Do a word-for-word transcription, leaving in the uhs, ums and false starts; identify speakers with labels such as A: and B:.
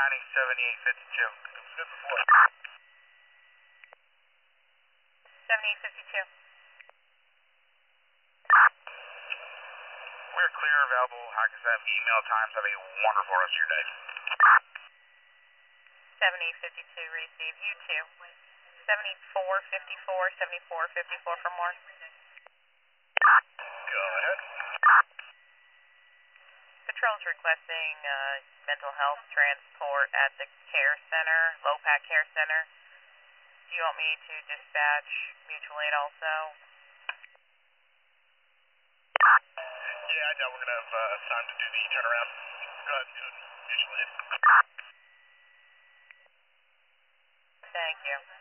A: County, seventy-eight fifty-two. It was good before.
B: seventy-eight fifty-two.
A: We're clear, available, Hackensack, email times. Have a wonderful rest of your day.
B: seventy-eight fifty-two, receive. You too. seventy-four fifty-four, seventy-four fifty-four for more.
A: Go ahead.
B: Patrol's requesting uh, mental health transport at the care center, Low-Pac Care Center. Do you want me to dispatch mutual aid also?
A: Yeah, I doubt we're going to have uh, time to do the turnaround. Go ahead and do it. Mutual aid.
B: Thank you.